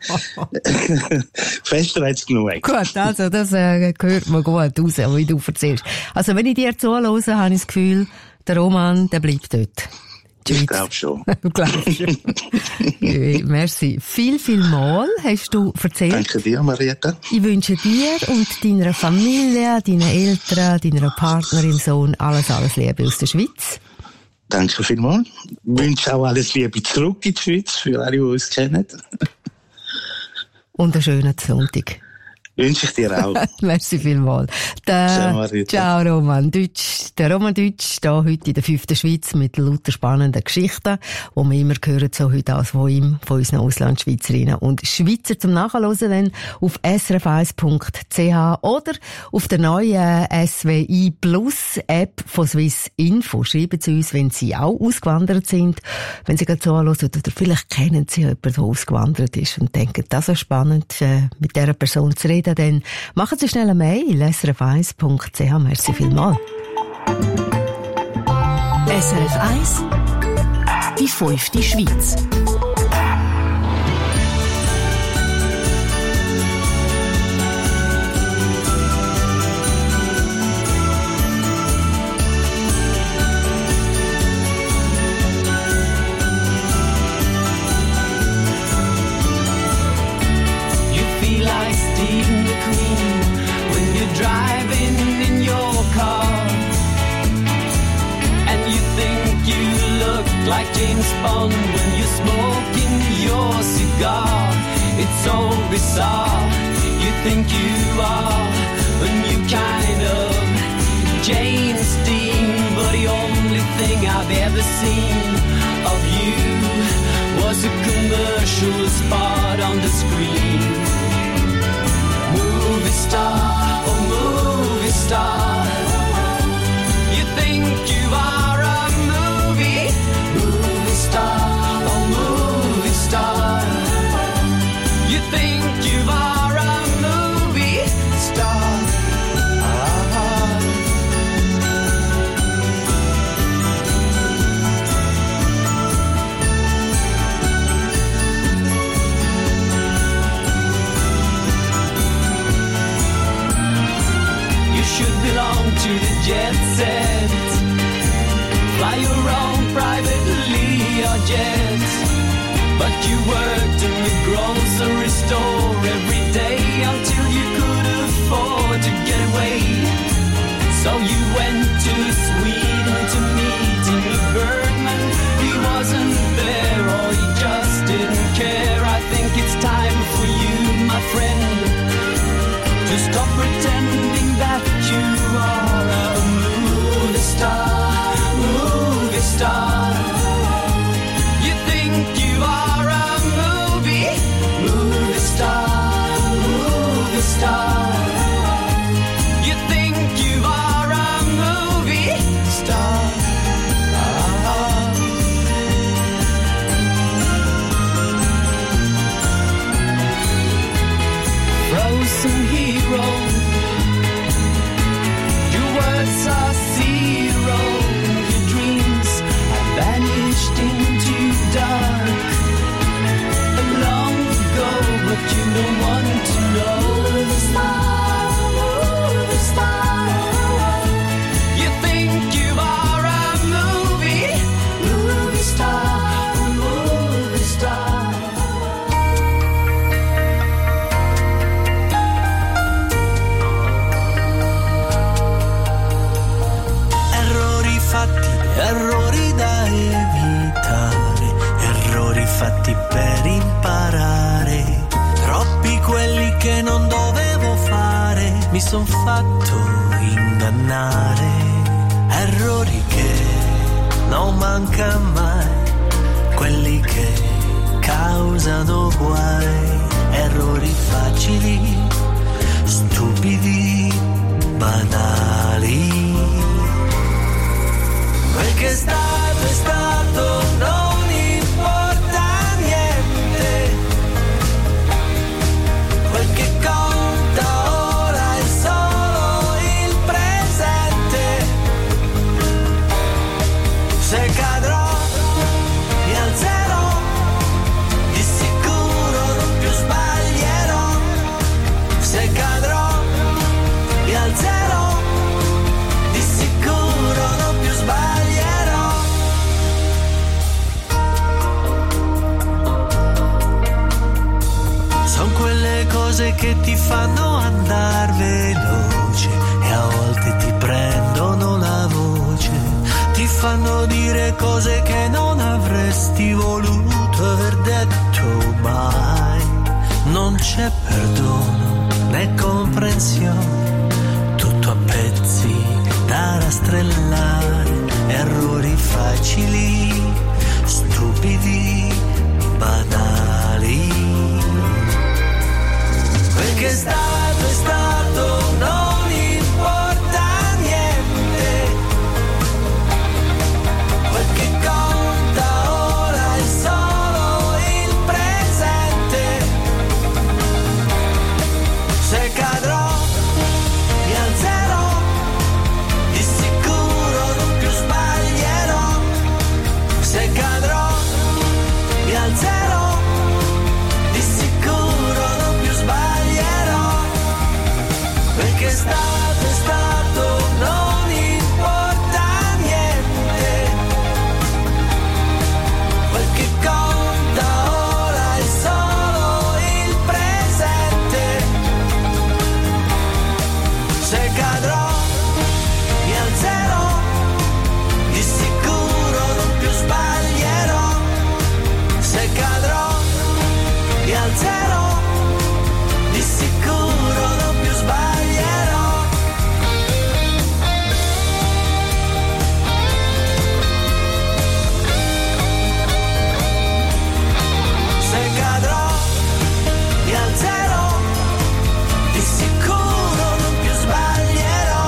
Feste hat es genug. Gut, also, das, äh, gehört mir gut raus, wie du erzählst. Also, wenn ich dir zuhöre, habe ich das Gefühl, der Roman, der bleibt dort. Ich glaube schon. Du glaubst schon. Merci. Viel, viel mal hast du erzählt. Danke dir, Marietta. Ich wünsche dir und deiner Familie, deinen Eltern, deiner Partnerin, Sohn, alles, alles Liebe aus der Schweiz. Danke vielmals. Ich wünsche auch alles Liebe zurück in die Schweiz, für alle, die uns kennen. Und einen schönen Sonntag. Wünsche ich dir auch. Merci vielmals. Ciao, ciao, Roman Deutsch. Der Roman Deutsch, da heute in der fünften Schweiz mit lauter spannenden Geschichten, die wir immer hören, so heute aus von ihm, von unseren Auslandschweizerinnen und Schweizer zum Nachhören, dann auf s r f eins punkt c h oder auf der neuen S W I Plus App von Swiss Info. Schreiben Sie uns, wenn Sie auch ausgewandert sind, wenn Sie gerade zuhören oder vielleicht kennen Sie jemanden, der ausgewandert ist und denken, das ist spannend, mit dieser Person zu reden. Dann machen Sie schnell eine Mail, s r f eins punkt c h. Merci vielmals. S R F eins, die fünfte Schweiz. Driving in your car, and you think you look like James Bond when you're smoking your cigar. It's so bizarre. You think you are a new kind of James Dean, but the only thing I've ever seen of you was a commercial spot on the screen. Movie star, oh movie star, you think you are a movie belong to the jet set. Fly your own privately or jet. But you worked in the grocery store every day until you could afford to get away. So you went to Sweden to meet Ingmar Bergman. He wasn't there or he just didn't care. I think it's time for you, my friend, to stop pretending that you are a movie star, movie star. You think you are a movie, movie star, movie star. You think you are a movie star. Frozen hero, your words are zero. Your dreams have vanished into dark long ago, but you don't want to know. Movie star, movie star. You think you are a movie, movie star, movie star. Errori fatti, errori da evitare, errori fatti per imparare. Troppi quelli che non dovevo fare, mi son fatto ingannare. Errori che non manca mai, quelli che causano guai. Errori facili, stupidi, banali. Quel che è stato è stato, non importa niente. Quel che conta ora è solo il presente. Se cadrò mi alzerò, di sicuro non più sbaglierò. Se cadrò mi alzerò, di sicuro non più sbaglierò. Son quelle cose che ti fanno andar veloce e a volte ti prendono la voce, ti fanno dire cose che non avresti voluto aver detto mai. Non c'è perdono né comprensione, tutto a pezzi da rastrellare. Errori facili, stupidi, banali. Quel che è stato è stato, non importa niente. Quel che conta ora è solo il presente. Se cadrò mi alzerò, di sicuro non più sbaglierò. Se cadrò mi alzerò, di sicuro non più sbaglierò. Perché è stato, è stato, non importa niente. Quel che conta ora è solo il presente. Se cadrò mi alzerò, di sicuro non più sbaglierò. Se cadrò mi alzerò, di sicuro non più sbaglierò. Se cadrò mi alzerò, di sicuro non più sbaglierò.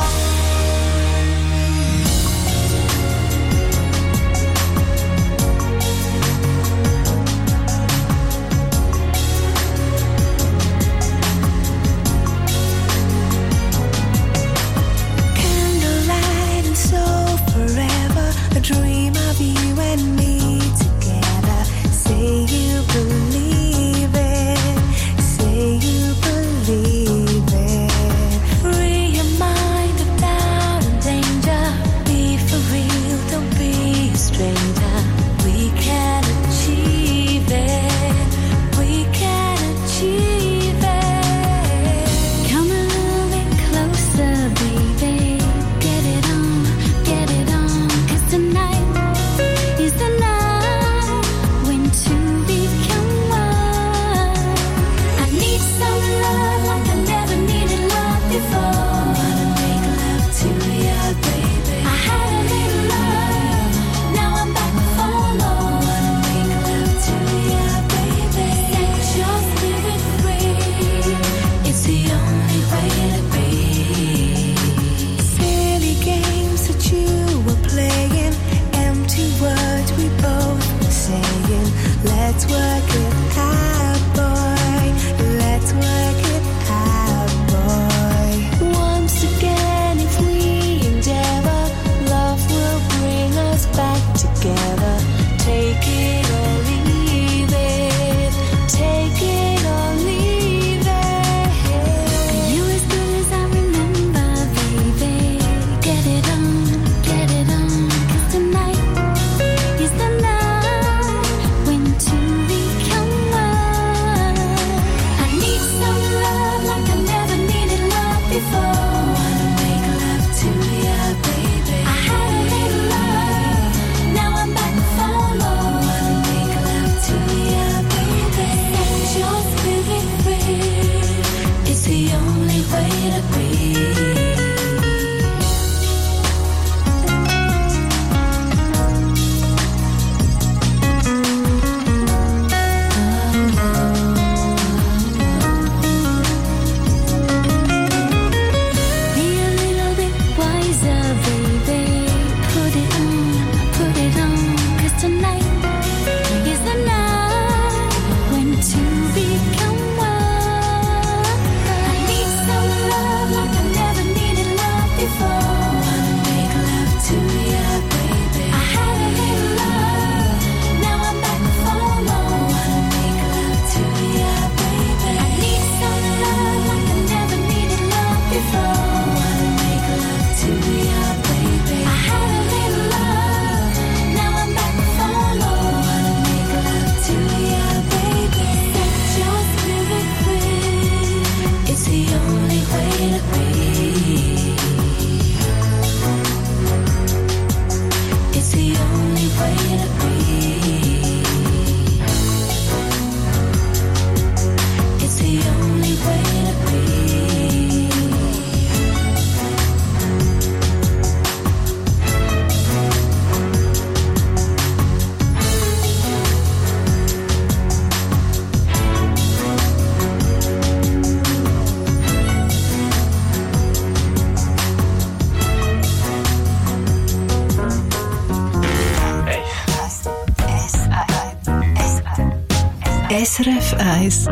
S R F eins.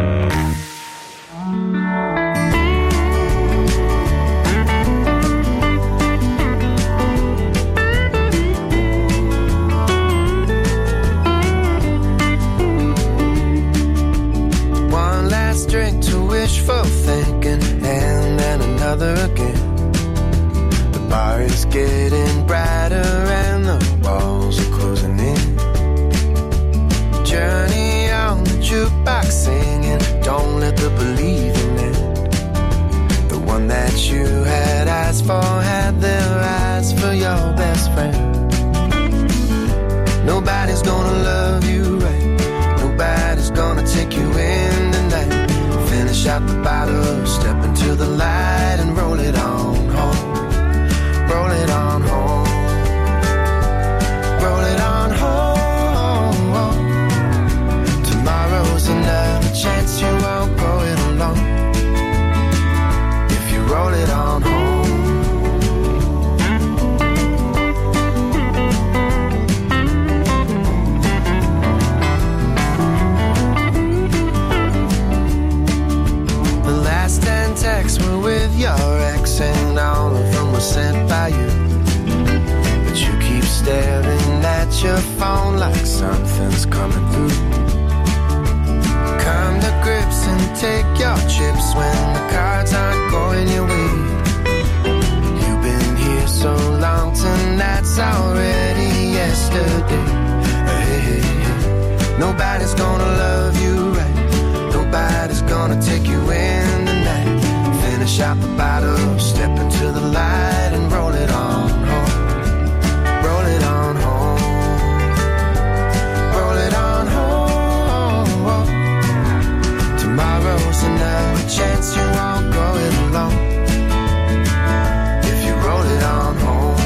One last drink to wishful thinking, and then another again. The bar is getting brighter and the walls are closing in. Journey on the jukebox singing, don't let the believing end. The one that you had eyes for had their eyes for your best friend. Nobody's gonna love you right, nobody's gonna take you in tonight. Finish out the bottle, step into the light and roll it on home. Roll it on home. Roll it on home. Tomorrow's another chance, you won't go it alone. If you roll it on home. The last ten texts were with your ex, and all of them were sent by you. But you keep staring at your phone like something's coming through. Come to grips and take your chips when the cards aren't going your way. You've been here so long, tonight's already yesterday. Hey, hey, hey. Nobody's gonna love you right, nobody's gonna take you in tonight. Finish out the bottle, step into the light and roll it on home. Roll it on home. Roll it on home. Tomorrow's another chance, you won't go it alone. If you roll it on home.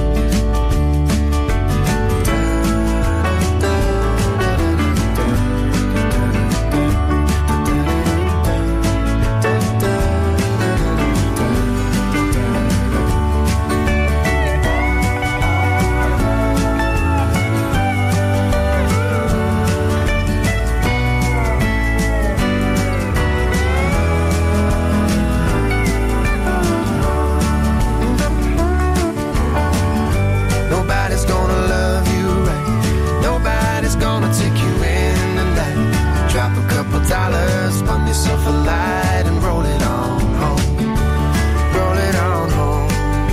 Nobody's gonna love you right, nobody's gonna take you in tonight. Drop a couple dollars, spun yourself a light and roll it on home. Roll it on home.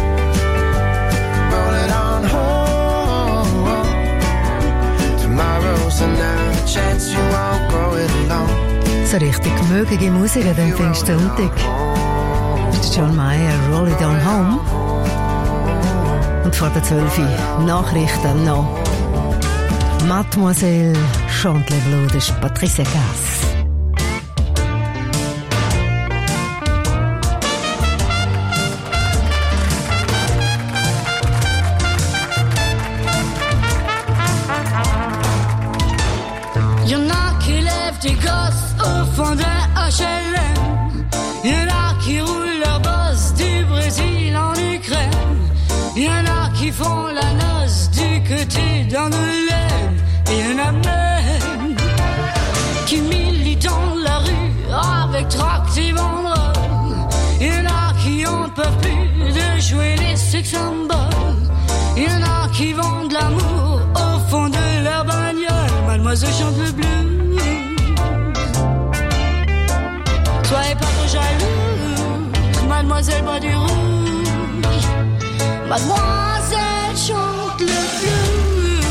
Roll it on home. Tomorrow's another chance, you won't grow it alone. So richtig mögliche Musik an dem Pfingstsonntag. Das ist John Mayer, Roll It On Home. Und vor der zwölf Nachrichten noch Mademoiselle chante les blues, das ist Patricia Cass. Y'en a qui lèvent des gosses au fond d'un H L M. Y'en a qui roulent leur boss du Brésil en Ukraine. Y'en a qui font la noce du côté d'Angoulême. Et y'en a même qui militent dans la rue avec tract et banderoles. Y'en a qui en peuvent plus de jouer les sex symboles. Y'en a qui vendent l'amour au fond de leur bagnole. Mademoiselle chante le blues. Soyez pas trop jalouse, mademoiselle boit du rouge. Mademoiselle chante le blues.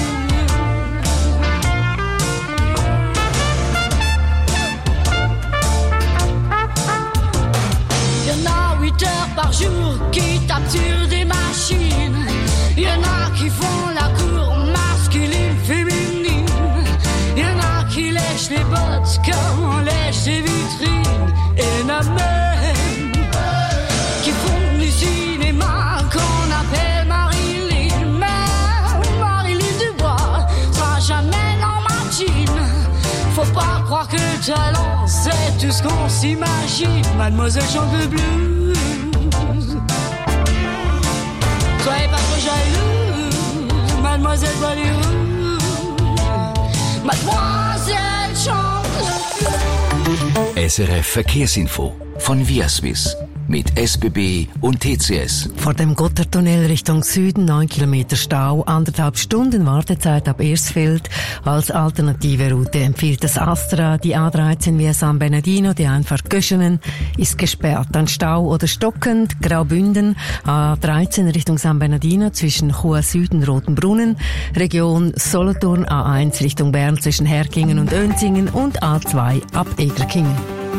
Y'en a huit heures par jour qui tapent sur des machines. Y'en a qui font la cour masculine, féminine. Y'en a qui lèchent les bottes comme on lèche les vitrines. Et y'en a même qui font du cinéma qu'on appelle Marilyn. Mais Marilyn Dubois sera jamais dans ma jean. Faut pas croire que le talent c'est tout ce qu'on s'imagine. Mademoiselle chante le blues. Soyez pas trop jalouse, mademoiselle boit du rouge. Mademoiselle chante le blues. S R F Verkehrsinfo von Viaswiss mit S B B und T C S. Vor dem Gotthardtunnel Richtung Süden neun Kilometer Stau, anderthalb Stunden Wartezeit ab Ersfeld. Als alternative Route empfiehlt das Astra. Die A dreizehn via San Bernardino, die Einfahrt Göschenen, ist gesperrt. Dann Stau oder stockend, Graubünden, A dreizehn Richtung San Bernardino zwischen Chur Süden, Rotenbrunnen, Region Solothurn, A eins Richtung Bern zwischen Herkingen und Önzingen und A zwei ab Egerkingen.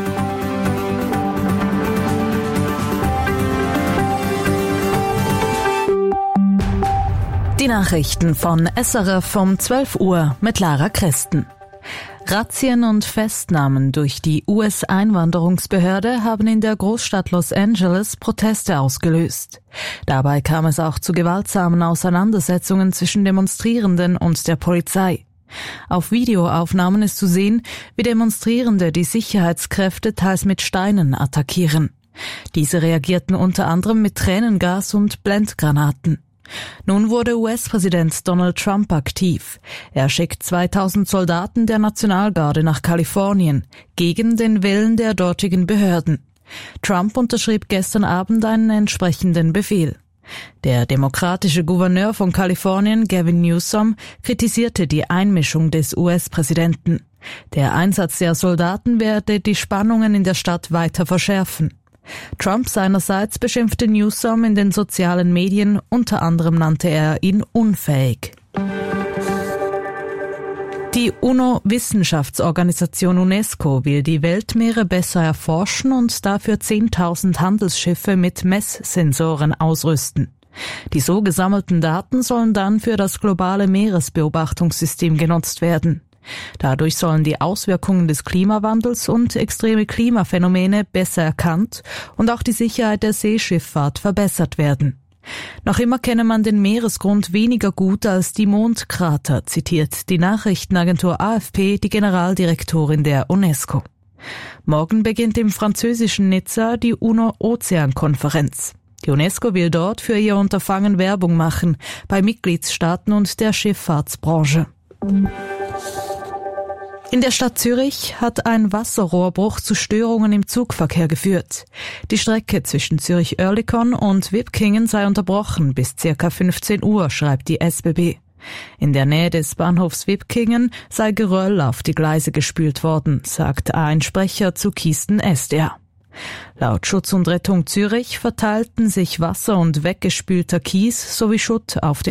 Die Nachrichten von S R F um zwölf Uhr mit Lara Christen. Razzien und Festnahmen durch die U S-Einwanderungsbehörde haben in der Großstadt Los Angeles Proteste ausgelöst. Dabei kam es auch zu gewaltsamen Auseinandersetzungen zwischen Demonstrierenden und der Polizei. Auf Videoaufnahmen ist zu sehen, wie Demonstrierende die Sicherheitskräfte teils mit Steinen attackieren. Diese reagierten unter anderem mit Tränengas und Blendgranaten. Nun wurde U S-Präsident Donald Trump aktiv. Er schickt zweitausend Soldaten der Nationalgarde nach Kalifornien, gegen den Willen der dortigen Behörden. Trump unterschrieb gestern Abend einen entsprechenden Befehl. Der demokratische Gouverneur von Kalifornien, Gavin Newsom, kritisierte die Einmischung des U S-Präsidenten. Der Einsatz der Soldaten werde die Spannungen in der Stadt weiter verschärfen. Trump seinerseits beschimpfte Newsom in den sozialen Medien, unter anderem nannte er ihn unfähig. Die UNO-Wissenschaftsorganisation UNESCO will die Weltmeere besser erforschen und dafür zehntausend Handelsschiffe mit Messsensoren ausrüsten. Die so gesammelten Daten sollen dann für das globale Meeresbeobachtungssystem genutzt werden. Dadurch sollen die Auswirkungen des Klimawandels und extreme Klimaphänomene besser erkannt und auch die Sicherheit der Seeschifffahrt verbessert werden. Noch immer kenne man den Meeresgrund weniger gut als die Mondkrater, zitiert die Nachrichtenagentur A F P die Generaldirektorin der UNESCO. Morgen beginnt im französischen Nizza die UNO-Ozean-Konferenz. Die UNESCO will dort für ihr Unterfangen Werbung machen, bei Mitgliedstaaten und der Schifffahrtsbranche. In der Stadt Zürich hat ein Wasserrohrbruch zu Störungen im Zugverkehr geführt. Die Strecke zwischen Zürich-Oerlikon und Wipkingen sei unterbrochen bis ca. fünfzehn Uhr, schreibt die S B B. In der Nähe des Bahnhofs Wipkingen sei Geröll auf die Gleise gespült worden, sagt ein Sprecher zu Kisten S D R. Laut Schutz und Rettung Zürich verteilten sich Wasser und weggespülter Kies sowie Schutt auf den